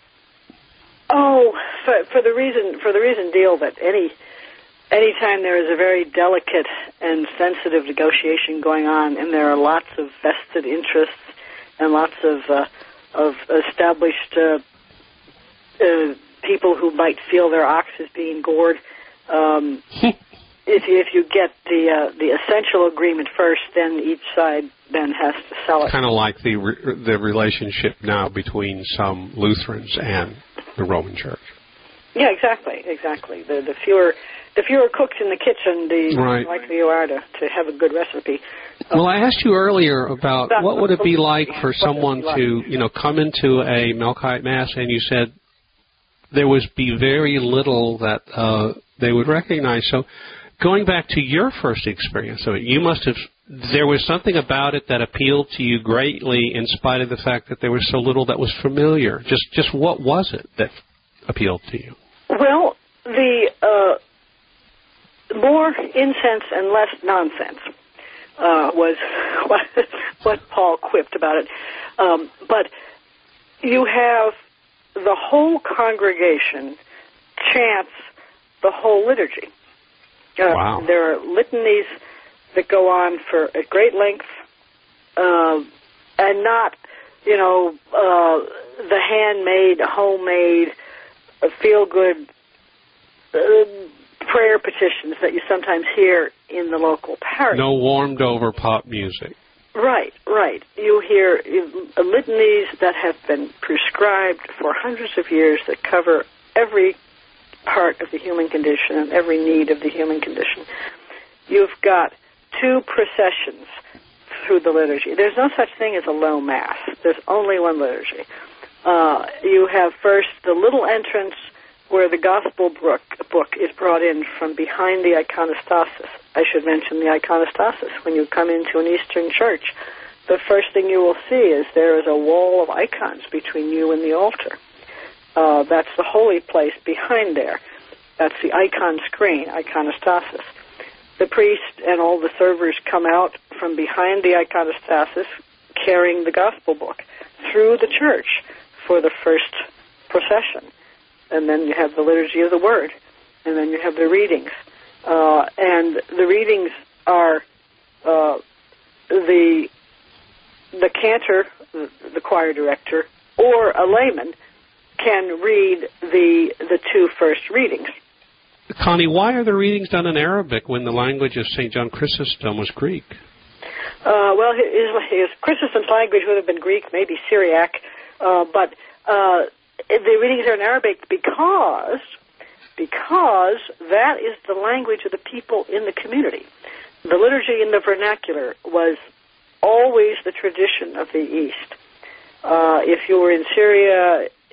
Oh, for, for the reason for the reason, Deal, that any any time there is a very delicate and sensitive negotiation going on, and there are lots of vested interests and lots of uh, of established uh, uh, people who might feel their ox is being gored. Um, if you, if you get the uh, the essential agreement first, then each side then has to sell it. Kind of like the re- the relationship now between some Lutherans and the Roman Church. Yeah, exactly, exactly. The the fewer the fewer cooks in the kitchen, the right. more likely you are to, to have a good recipe. Um, well, I asked you earlier about what would it be like for someone to, you know, come into a Melkite Mass, and you said there would be very little that uh, they would recognize. So going back to your first experience of it, you must have, there was something about it that appealed to you greatly in spite of the fact that there was so little that was familiar. Just just what was it that appealed to you? Well, the uh, more incense and less nonsense uh, was what, what Paul quipped about it. Um, but you have the whole congregation chants the whole liturgy. Uh, wow. There are litanies that go on for a great length, uh, and not, you know, uh, the handmade, homemade, uh, feel-good uh, prayer petitions that you sometimes hear in the local parish. No warmed-over pop music. Right, right. You hear uh, litanies that have been prescribed for hundreds of years that cover every part of the human condition and every need of the human condition. You've got two processions through the liturgy. There's no such thing as a low mass. There's only one liturgy. Uh, you have first the little entrance where the gospel book, book is brought in from behind the iconostasis. I should mention the iconostasis. When you come into an Eastern church, the first thing you will see is there is a wall of icons between you and the altar. Uh, that's the holy place behind there. That's the icon screen, iconostasis. The priest and all the servers come out from behind the iconostasis carrying the gospel book through the church for the first procession. And then you have the liturgy of the word. And then you have the readings. Uh, and the readings are uh, the the cantor, the, the choir director, or a layman can read the the two first readings. Connie, why are the readings done in Arabic when the language of Saint John Chrysostom was Greek? Uh, well, his, his Chrysostom's language would have been Greek, maybe Syriac, uh, but uh, the readings are in Arabic because because that is the language of the people in the community. The liturgy in the vernacular was always the tradition of the East. Uh, if you were in Syria,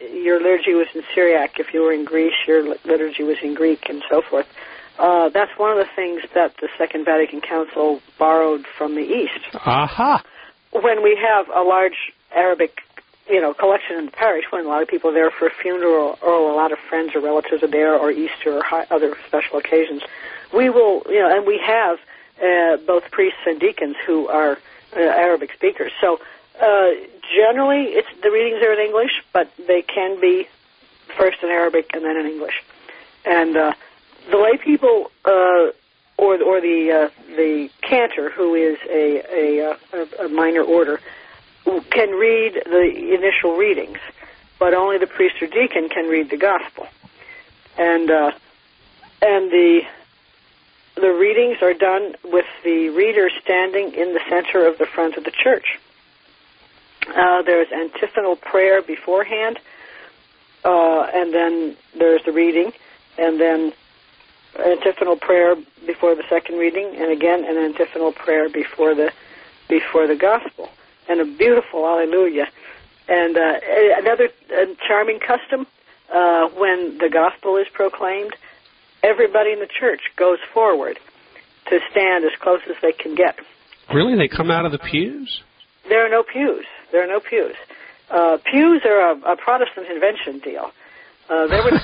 your liturgy was in Syriac. If you were in Greece, your liturgy was in Greek, and so forth. Uh, that's one of the things that the Second Vatican Council borrowed from the East. Aha! When we have a large Arabic, you know, collection in the parish, when a lot of people are there for a funeral, or a lot of friends or relatives are there, or Easter or high, other special occasions, we will, you know, and we have uh, both priests and deacons who are uh, Arabic speakers. So uh, generally, it's the readings are in English, but they can be first in Arabic and then in English. And uh, the lay people, uh, or or the uh, the cantor, who is a a, a a minor order, can read the initial readings, but only the priest or deacon can read the gospel. And uh, and the the readings are done with the reader standing in the center of the front of the church. Uh, there's antiphonal prayer beforehand, uh, and then there's the reading, and then antiphonal prayer before the second reading, and again an antiphonal prayer before the before the gospel, and a beautiful Alleluia. And uh, another uh, charming custom, uh, when the gospel is proclaimed, everybody in the church goes forward to stand as close as they can get. Really? They come out of the pews? There are no pews. There are no pews. Uh, pews are a, a Protestant invention deal. Uh, there were no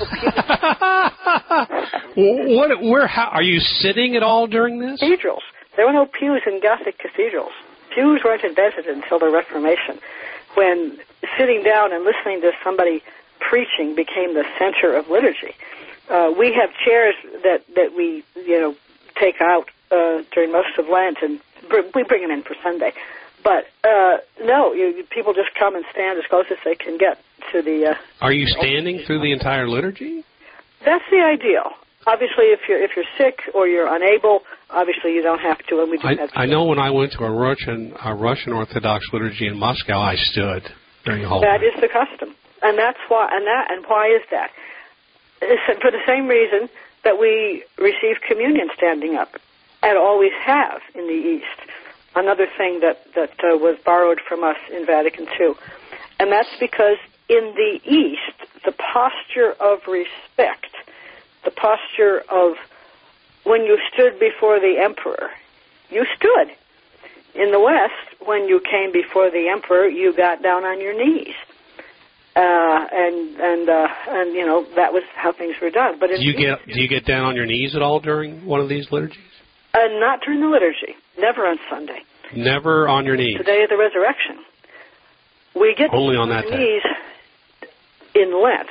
pews. what? Where? How are you sitting at all during this? Cathedrals. There were no pews in Gothic cathedrals. Pews weren't invented until the Reformation, when sitting down and listening to somebody preaching became the center of liturgy. Uh, we have chairs that, that we, you know, take out uh, during most of Lent, and br- we bring them in for Sunday. But uh, no, you, people just come and stand as close as they can get to the. Uh, Are you standing through the entire liturgy? That's the ideal. Obviously, if you're if you're sick or you're unable, obviously you don't have to. And we do I, have to. I know when I went to a Russian a Russian Orthodox liturgy in Moscow, I stood during the whole. That time. is the custom, and that's why. And that and why is that? It's for the same reason that we receive communion standing up, and always have in the East. Another thing that, that uh, was borrowed from us in Vatican Two. And that's because in the East, the posture of respect, the posture of when you stood before the emperor, you stood. In the West, when you came before the emperor, you got down on your knees. Uh, and, and, uh, and, you know, that was how things were done. But in do you the get do you get down on your knees at all during one of these liturgies? Uh, not during the liturgy. Never on Sunday. Never on your knees. The day of the resurrection. We get only on that our day. Knees in Lent.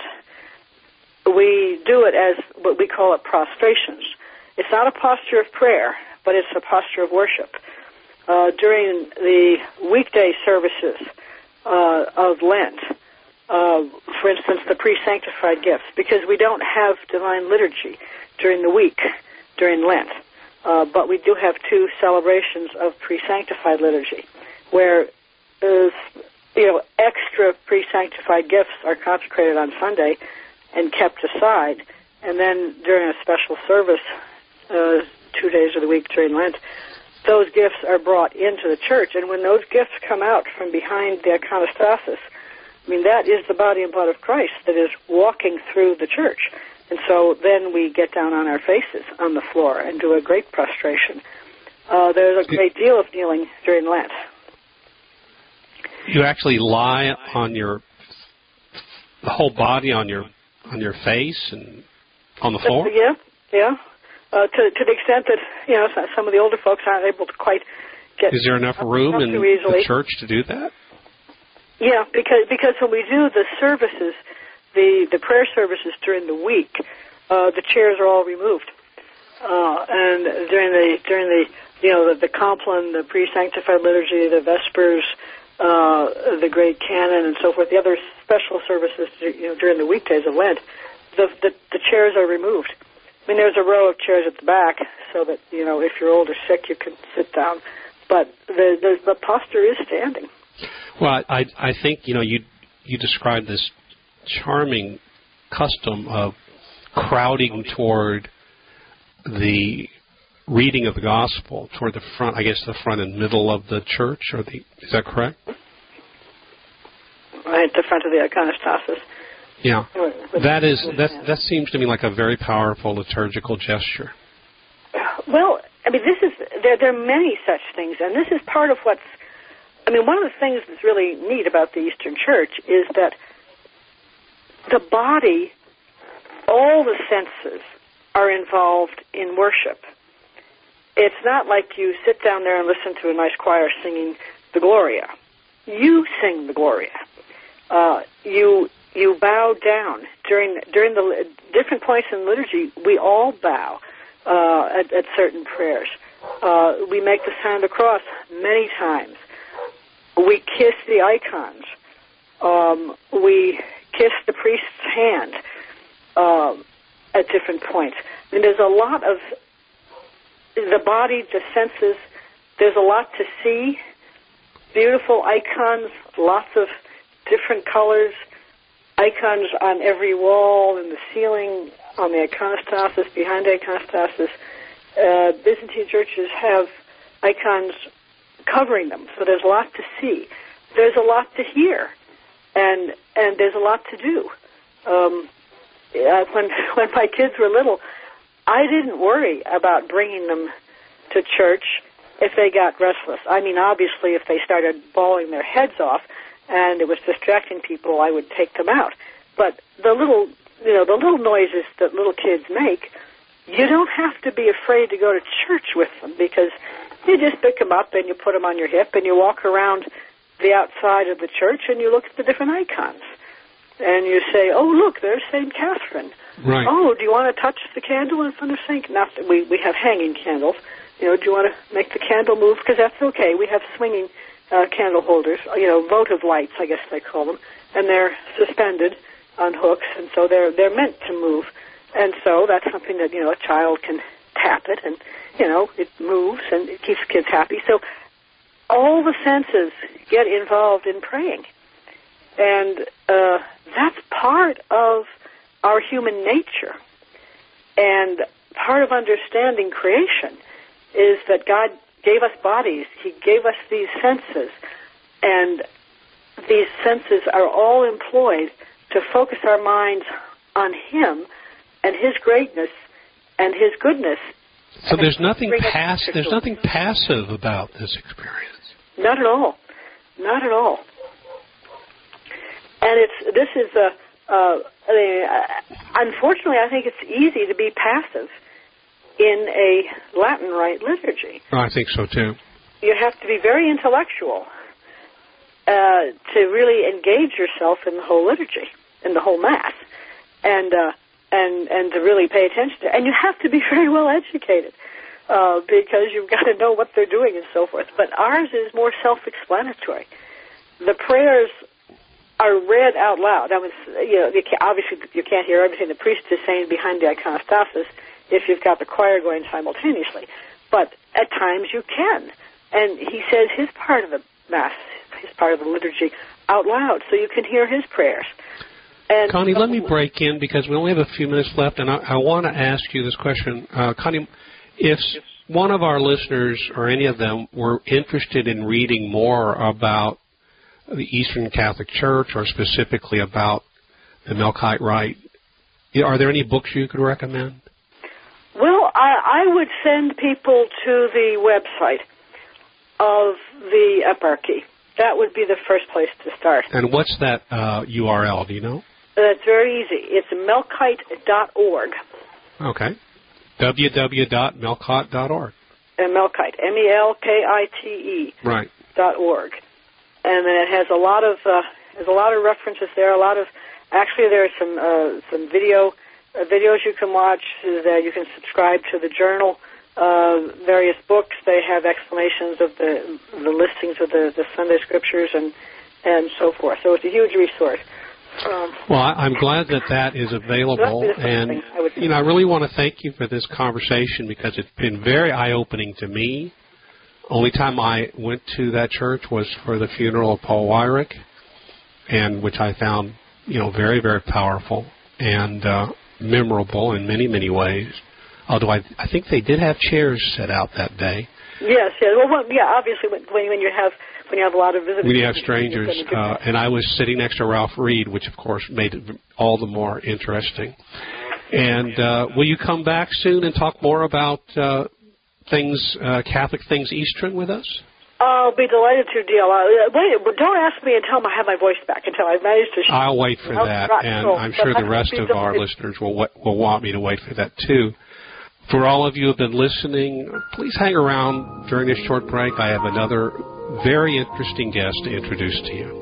We do it as what we call it prostrations. It's not a posture of prayer, but it's a posture of worship. Uh, during the weekday services uh, of Lent, uh, for instance, the pre-sanctified gifts, because we don't have divine liturgy during the week during Lent. Uh, but we do have two celebrations of pre-sanctified liturgy, where uh, you know extra pre-sanctified gifts are consecrated on Sunday and kept aside, and then during a special service, uh, two days of the week during Lent, those gifts are brought into the church. And when those gifts come out from behind the iconostasis, I mean that is the body and blood of Christ that is walking through the church. And so then we get down on our faces on the floor and do a great prostration. Uh, there's a great deal of kneeling during Lent. You actually lie on your the whole body on your on your face and on the floor? Yeah, yeah. Uh, to to the extent that you know some of the older folks aren't able to quite get. Is there enough room in the church to do that? Yeah, because because when we do the services. The, the prayer services during the week, uh, the chairs are all removed, uh, and during the during the you know the, the Compline, the pre-sanctified liturgy, the Vespers, uh, the Great Canon, and so forth, the other special services you know during the weekdays of Lent, the, the the chairs are removed. I mean, there's a row of chairs at the back so that you know if you're old or sick, you can sit down, but the the, the posture is standing. Well, I I think you know you you described this charming custom of crowding toward the reading of the gospel, toward the front, I guess the front and middle of the church, or the is that correct? Right, the front of the iconostasis. Yeah, that is that. That seems to me like a very powerful liturgical gesture. Well, I mean, this is there. There are many such things, and this is part of what's. I mean, one of the things that's really neat about the Eastern Church is that the body, all the senses, are involved in worship. It's not like you sit down there and listen to a nice choir singing the Gloria. You sing the Gloria. Uh, you you bow down during during the different points in liturgy. We all bow uh, at, at certain prayers. Uh, we make the sign of the cross many times. We kiss the icons. Um, we kiss the priest's hand uh, at different points. I mean, there's a lot of the body, the senses. There's a lot to see. Beautiful icons, lots of different colors, icons on every wall, in the ceiling, on the iconostasis, behind the iconostasis. Uh, Byzantine churches have icons covering them, so there's a lot to see. There's a lot to hear, and and there's a lot to do. Um, uh, when when my kids were little, I didn't worry about bringing them to church if they got restless. I mean, obviously, if they started bawling their heads off and it was distracting people, I would take them out. But the little, you know, the little noises that little kids make, you don't have to be afraid to go to church with them, because you just pick them up and you put them on your hip and you walk around the outside of the church and you look at the different icons. And you say, oh, look, there's Saint Catherine. Right. Oh, do you want to touch the candle in front of Saint? Not that we, we have hanging candles. You know, do you want to make the candle move? Because that's okay. We have swinging uh, candle holders, you know, votive lights, I guess they call them, and they're suspended on hooks, and so they're they're meant to move. And so that's something that, you know, a child can tap it, and, you know, it moves, and it keeps kids happy. So all the senses get involved in praying. And uh, that's part of our human nature. And part of understanding creation is that God gave us bodies. He gave us these senses. And these senses are all employed to focus our minds on Him and His greatness and His goodness. So there's nothing pass- there's nothing passive about this experience. Not at all. Not at all. And it's this is a. Uh, I mean, uh, unfortunately, I think it's easy to be passive in a Latin Rite liturgy. Oh, I think so too. You have to be very intellectual uh, to really engage yourself in the whole liturgy, in the whole Mass, and uh, and and to really pay attention to. And you have to be very well educated uh, because you've got to know what they're doing and so forth. But ours is more self-explanatory. The prayers are read out loud. I mean, you know, you can't, obviously you can't hear everything the priest is saying behind the iconostasis if you've got the choir going simultaneously. But at times you can. And he says his part of the Mass, his part of the liturgy, out loud, so you can hear his prayers. And Connie, let me break in because we only have a few minutes left, and I, I want to ask you this question. Uh, Connie, if one of our listeners or any of them were interested in reading more about the Eastern Catholic Church, or specifically about the Melkite Rite, are there any books you could recommend? Well, I, I would send people to the website of the eparchy. That would be the first place to start. And what's that uh, U R L? Do you know? That's very easy. It's melkite dot org. Okay. w w w dot melkite dot org. And Melkite, M E L K I T E. Right. Dot org. And then it has a lot of uh, there's a lot of references there. A lot of actually there are some uh, some video uh, videos you can watch. That you can subscribe to the journal. Uh, various books. They have explanations of the the listings of the, the Sunday scriptures and and so forth. So it's a huge resource. Um, well, I, I'm glad that that is available, and you know I really want to thank you for this conversation because it's been very eye-opening to me. Only time I went to that church was for the funeral of Paul Weyrich, and which I found, you know, very, very powerful and uh, memorable in many, many ways. Although I, I think they did have chairs set out that day. Yes, yeah. Well, well yeah. Obviously, when, when you have when you have a lot of visitors, when you have strangers, uh, and I was sitting next to Ralph Reed, which of course made it all the more interesting. And uh, will you come back soon and talk more about uh, things, uh, Catholic things Eastern with us? I'll be delighted to, deal. Uh, wait, but don't ask me until I have my voice back, until I've managed to... I'll wait for that, and I'm sure the rest of our listeners will will want me to wait for that, too. For all of you who have been listening, please hang around during this short break. I have another very interesting guest to introduce to you.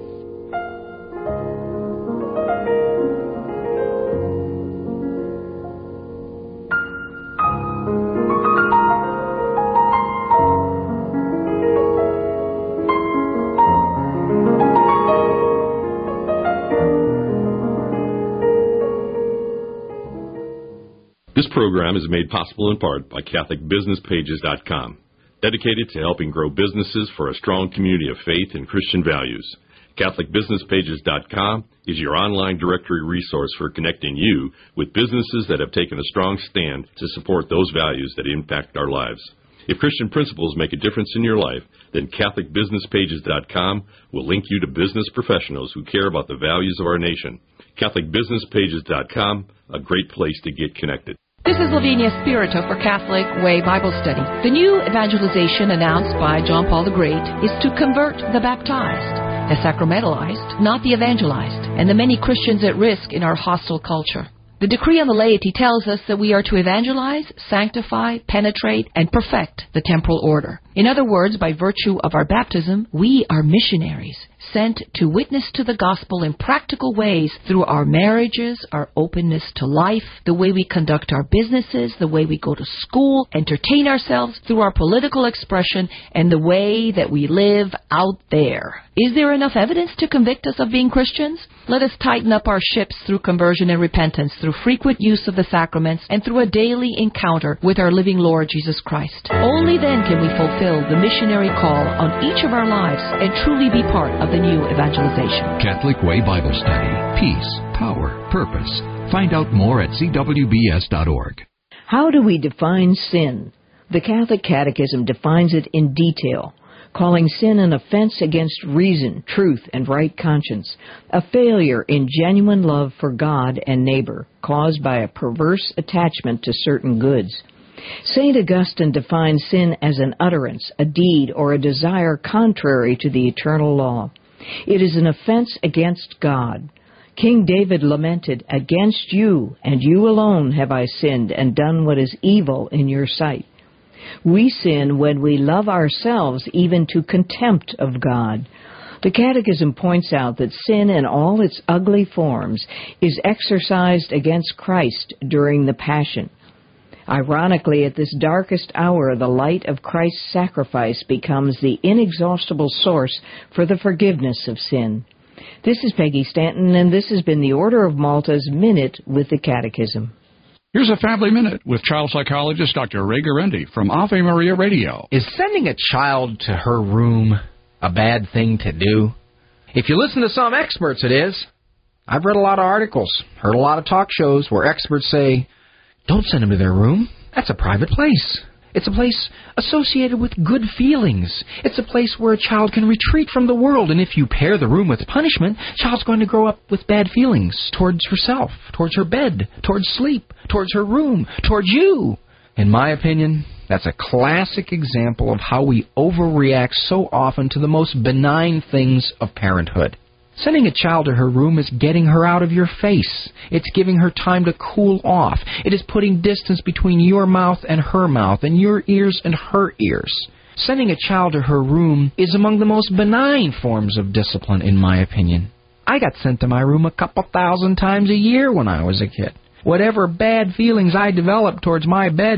This program is made possible in part by Catholic Business Pages dot com, dedicated to helping grow businesses for a strong community of faith and Christian values. Catholic Business Pages dot com is your online directory resource for connecting you with businesses that have taken a strong stand to support those values that impact our lives. If Christian principles make a difference in your life, then Catholic Business Pages dot com will link you to business professionals who care about the values of our nation. Catholic Business Pages dot com, a great place to get connected. This is Lavinia Spirito for Catholic Way Bible Study. The new evangelization announced by John Paul the Great is to convert the baptized, the sacramentalized, not the evangelized, and the many Christians at risk in our hostile culture. The decree on the laity tells us that we are to evangelize, sanctify, penetrate, and perfect the temporal order. In other words, by virtue of our baptism, we are missionaries, sent to witness to the gospel in practical ways through our marriages, our openness to life, the way we conduct our businesses, the way we go to school, entertain ourselves, through our political expression, and the way that we live out there. Is there enough evidence to convict us of being Christians? Let us tighten up our ships through conversion and repentance, through frequent use of the sacraments, and through a daily encounter with our living Lord Jesus Christ. Only then can we fulfill the missionary call on each of our lives and truly be part of the new evangelization. Catholic Way Bible Study. Peace, power, purpose. Find out more at c w b s dot org. How do we define sin? The Catholic Catechism defines it in detail, calling sin an offense against reason, truth, and right conscience, a failure in genuine love for God and neighbor, caused by a perverse attachment to certain goods. Saint Augustine defines sin as an utterance, a deed, or a desire contrary to the eternal law. It is an offense against God. King David lamented, "Against you, and you alone, have I sinned and done what is evil in your sight." We sin when we love ourselves even to contempt of God. The Catechism points out that sin in all its ugly forms is exercised against Christ during the Passion. Ironically, at this darkest hour, the light of Christ's sacrifice becomes the inexhaustible source for the forgiveness of sin. This is Peggy Stanton, and this has been the Order of Malta's Minute with the Catechism. Here's a Family Minute with child psychologist Doctor Ray Garendi from Ave Maria Radio. Is sending a child to her room a bad thing to do? If you listen to some experts, it is. I've read a lot of articles, heard a lot of talk shows where experts say, don't send them to their room. That's a private place. It's a place associated with good feelings. It's a place where a child can retreat from the world. And if you pair the room with punishment, the child's going to grow up with bad feelings towards herself, towards her bed, towards sleep, towards her room, towards you. In my opinion, that's a classic example of how we overreact so often to the most benign things of parenthood. Sending a child to her room is getting her out of your face. It's giving her time to cool off. It is putting distance between your mouth and her mouth, and your ears and her ears. Sending a child to her room is among the most benign forms of discipline, in my opinion. I got sent to my room a couple thousand times a year when I was a kid. Whatever bad feelings I developed towards my bed